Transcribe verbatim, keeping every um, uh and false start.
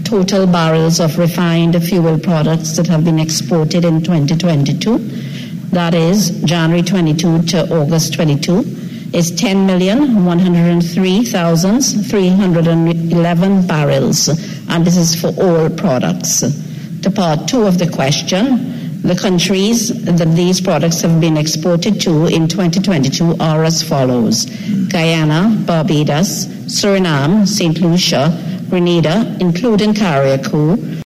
total barrels of refined fuel products that have been exported in twenty twenty-two, that is January twenty-two to August twenty-two, is ten million one hundred three thousand three hundred eleven barrels, and this is for all products. To part two of the question, the countries that these products have been exported to in twenty twenty-two are as follows: Guyana, Barbados, Suriname, Saint Lucia, Grenada, including Carriacou,